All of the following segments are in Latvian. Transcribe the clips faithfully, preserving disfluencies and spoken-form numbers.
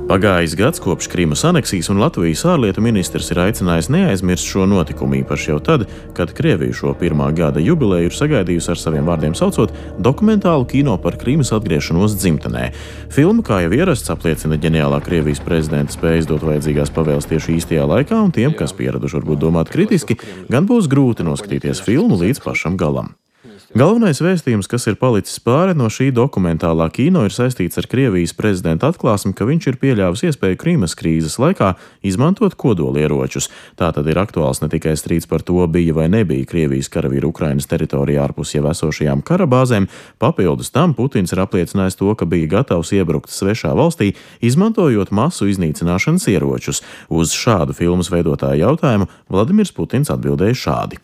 Pagājis gads kopš Krimas aneksijas, un Latvijas ārlietu ministrs ir aicinājis neaizmirst šo notikumu, īpaši jau tad, kad Krievija šo pirmā gada jubileju ir sagaidījusi ar saviem vārdiem saucot dokumentālu kino par Krimas atgriešanos dzimtenē. Filma, kā jau ierasts, apliecina ģeniālā Krievijas prezidenta spējas dot vajadzīgās pavēles tieši īstajā laikā, un tiem, kas pieraduši varbūt domāt kritiski, gan būs grūti noskatīties filmu līdz pašam galam. Galvenais vēstījums, kas ir palicis pāri no šī dokumentālā kino, ir saistīts ar Krievijas prezidenta atklāsmi, ka viņš ir pieļāvis iespēju Krimas krīzes laikā izmantot kodolieročus. Tā tad ir aktuāls ne tikai strīds par to, bija vai nebija Krievijas karavīru Ukrainas teritorijā ārpus jau esošajām karabāzēm. Papildus tam Putins ir apliecinājis to, ka bija gatavs iebrukt svešā valstī, izmantojot masu iznīcināšanas ieročus. Uz šādu filmas veidotāju jautājumu Vladimirs Putins atbildēja šādi.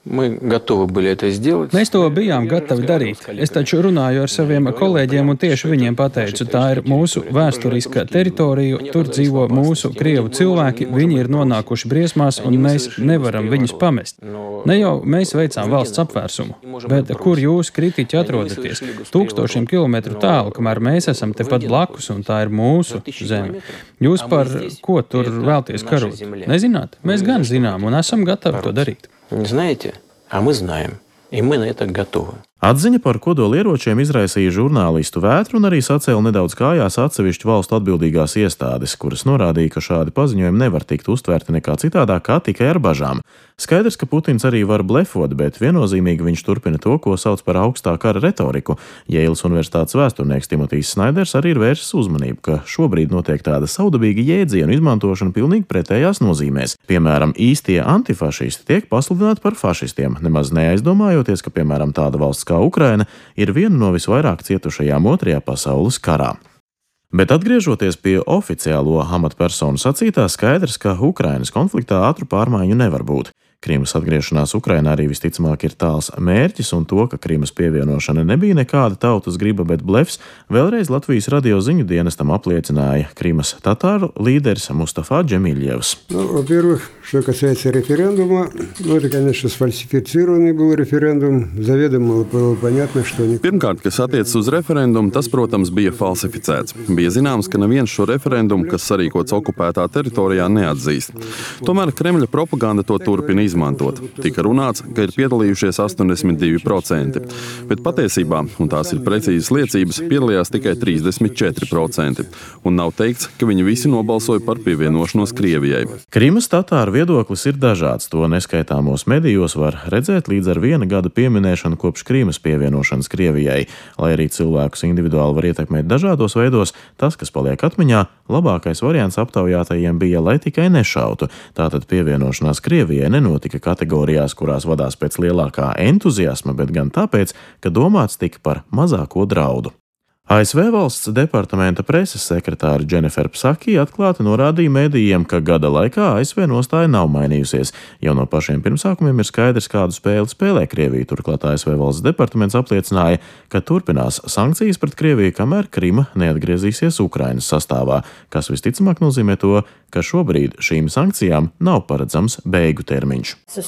Mēs to bijām gatavi darīt. Es taču runāju ar saviem kolēģiem un tieši viņiem pateicu, tā ir mūsu vēsturiska teritorija, tur dzīvo mūsu krievu cilvēki, viņi ir nonākuši briesmās un mēs nevaram viņus pamest. Ne jau mēs veicām valsts apvērsumu, bet kur jūs kritiķi atrodaties? Tūkstošiem kilometru tālu, kamēr mēs esam tepat blakus un tā ir mūsu zeme. Jūs par ko tur vēlties karot? Nezināt? Mēs gan zinām un esam gatavi to darīt. Знаете, а мы знаем, и мы на это готовы. Atziņa par kodolieročiem izraisīja žurnālistu vētru un arī sacēla nedaudz kājās atsevišķu valstu atbildīgās iestādes, kuras norādīja, ka šādi paziņojumi nevar tikt uztvērti nekā citādāk kā tikai ar bažām. Skaidrs, ka Putins arī var blefot, bet viennozīmīgi viņš turpina to, ko sauc par augstā kara retoriku. Jeilas universitātes vēsturnieks Timotijs Snaiders arī ir vērsis uzmanību, ka šobrīd notiek tāda saudabīga jēdzienu izmantošana pilnīgi pretējās nozīmēs. Piemēram, īstie antifašisti tiek pasludināti par fašistiem, nemaz neaizdomājoties, ka, piemēram, tāda valsts kā Ukraina ir viena no visvairāk cietušajām otrajā pasaules karā. Bet atgriežoties pie oficiālo amatpersonu sacītā, skaidrs, ka Ukrainas konfliktā ātru pārmaiņu nevar būt. Krimas atgriešanās Ukrainā arī visticamāk ir tāls mērķis, un to, ka Krimas pievienošana nebija nekāda tautas griba, bet blefs, vēlreiz Latvijas radio ziņu dienestam apliecināja Krimas tatāru līderis Mustafa Džemiļjevs. Ну, во-первых, что касается референдума, ну, это, конечно, сфальсифицированный был референдум, заведомо было понятно, что... Pirmkārt, kas attiecas uz referendumu, tas, protams, bija falsificēts. Bija zināms, ka neviens šo referendumu, kas sarīkots okupētā teritorijā, neatzīst. Tomēr Kremļa propaganda to turpina izmantot. Tika runāts, ka ir piedalījušies astoņdesmit divi procenti, bet patiesībā, un tās ir precīzas liecības, piedalījās tikai trīsdesmit četri procenti, un nav teikts, ka viņi visi nobalsoja par pievienošanos Krievijai. Krimas tatāru viedoklis ir dažāds, to neskaitāmos medijos var redzēt līdz ar viena gada pieminēšanu kopš Krimas pievienošanas Krievijai. Lai arī cilvēkus individuāli var ietekmēt dažādos veidos, tas, kas paliek atmiņā, labākais variants aptaujātajiem bija, lai tikai nešautu. Tātad pievienošanās Krievijai nenotika kategorijās, kurās vadās pēc lielākā entuziasma, bet gan tāpēc, ka domāts tika par mazāko draudu. A S V valsts departamenta preses sekretāra Džennifer Psaki atklāti norādīja medijiem, ka gada laikā A S V nostāja nav mainījusies. Jau no pašiem pirmsākumiem ir skaidrs, kādu spēli spēlē Krievija. Turklāt A S V valsts departaments apliecināja, ka turpinās sankcijas pret Krieviju, kamēr Krima neatgriezīsies Ukrainas sastāvā, kas visticamāk nozīmē to, ka šobrīd šīm sankcijām nav paredzams beigu termiņš. So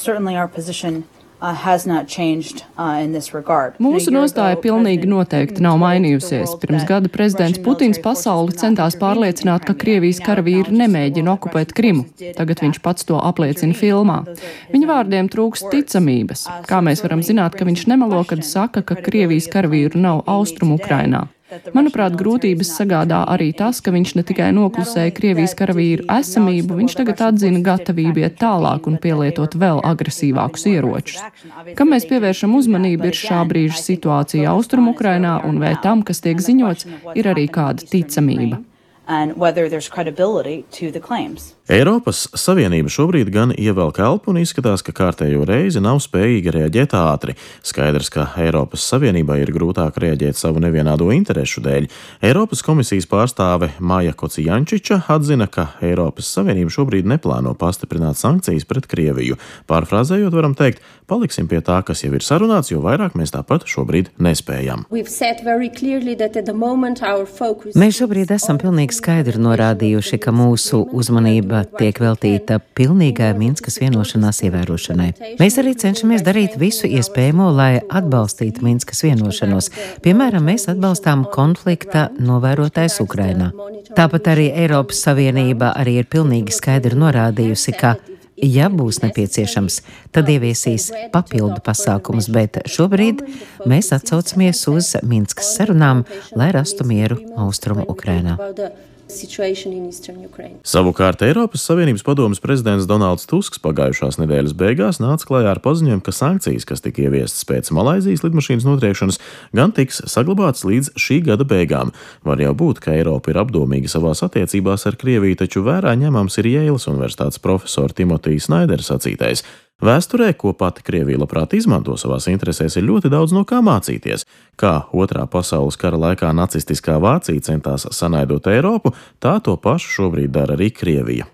Mūsu nostāja pilnīgi noteikti nav mainījusies. Pirms gada prezidents Putins pasauli centās pārliecināt, ka Krievijas karavīri nemēģina okupēt Krimu. Tagad viņš pats to apliecina filmā. Viņa vārdiem trūkst ticamības. Kā mēs varam zināt, ka viņš nemelo, kad saka, ka Krievijas karavīru nav Austrumu Ukrainā? Manuprāt, grūtības sagādā arī tas, ka viņš ne tikai noklusēja Krievijas karavīru esamību, viņš tagad atzina gatavību iet tālāk un pielietot vēl agresīvākus ieročus. Kam mēs pievēršam uzmanību, ir šā brīža situācija Austrumu Ukrainā, un vai tam, kas tiek ziņots, ir arī kāda ticamība. Eiropas Savienība šobrīd gan ievelk elpu un izskatās, ka kārtējo reizi nav spējīga reaģēt ātri. Skaidrs, ka Eiropas Savienībai ir grūtāk reaģēt savu nevienādo interešu dēļ. Eiropas komisijas pārstāve Maja Kocijančiča atzina, ka Eiropas Savienība šobrīd neplāno pastiprināt sankcijas pret Krieviju. Pārfrāzējot, varam teikt, paliksim pie tā, kas jau ir sarunāts, jo vairāk mēs tāpat šobrīd nespējam. Mēs šobrīd esam pilnīgi pilnīgi skaidri norādījuši, ka mūsu uzmanība tiek veltīta pilnīgai Minskas vienošanās ievērošanai. Mēs arī cenšamies darīt visu iespējamo, lai atbalstītu Minskas vienošanos. Piemēram, mēs atbalstām konflikta novērotājs Ukrainā. Tāpat arī Eiropas Savienība arī ir pilnīgi skaidri norādījusi, ka ja būs nepieciešams, tad ieviesīs papildu pasākumus, bet šobrīd mēs atsaucamies uz Minskas sarunām, lai rastu mieru austrumu Ukrainā. Savukārt Eiropas Savienības padomes prezidents Donalds Tusks pagājušās nedēļas beigās nāca klajā ar paziņojumu, ka sankcijas, kas tika ieviestas pēc Malaizijas lidmašīnas notriekšanas, gan tiks saglabātas līdz šī gada beigām. Var jau būt, ka Eiropa ir apdomīga savās attiecībās ar Krieviju, taču vērā ņemams ir Jeilas universitātes profesora Timotija Snaidera sacītais. Vēsturē, ko pati Krievija labprāt izmanto savās interesēs, ir ļoti daudz no kā mācīties. Kā Otrā pasaules kara laikā nacistiskā Vācija centās sanaidot Eiropu, tā to pašu šobrīd dara arī Krievija.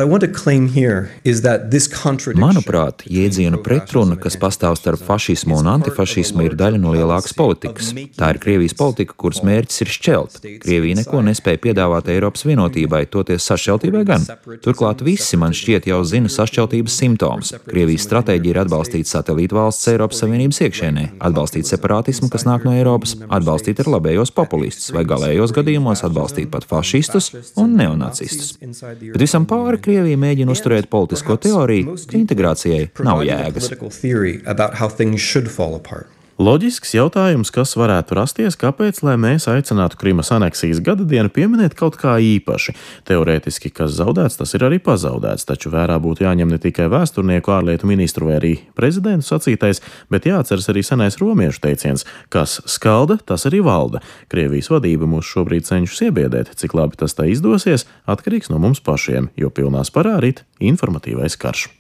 Manuprāt, jēdzienu pretruna, kas pastāv starp fašismu un antifašismu, ir daļa no lielākas politikas. Tā ir Krievijas politika, kuras mērķis ir šķelt. Krievija neko nespēja piedāvāt Eiropas vienotībai, toties sašķeltībai gan. Turklāt visi man šķiet jau zina sašķeltības simptomus. Krievijas stratēģija ir atbalstīt satelītu valsts Eiropas Savienības iekšēnē, atbalstīt separātismu, kas nāk no Eiropas, atbalstīt ar labējos populistus vai galējos gadījumos atbalstīt pat fašistus un neonacistus. Bet visam pāri Krievija mēģina uzturēt politisko teoriju, ka integrācijai nav jēgas. Loģisks jautājums, kas varētu rasties, kāpēc, lai mēs aicinātu Krimas aneksijas gada dienu pieminēt kaut kā īpaši. Teorētiski, kas zaudēts, tas ir arī pazaudēts, taču vērā būtu jāņem ne tikai vēsturnieku, ārlietu ministru vai arī prezidentu sacītais, bet jāatceras arī senais romiešu teiciens, kas skalda, tas arī valda. Krievijas vadība mūs šobrīd cenšas iebiedēt, cik labi tas tā izdosies, atkarīgs no mums pašiem, jo pilnā sparā rit informatīvais karš.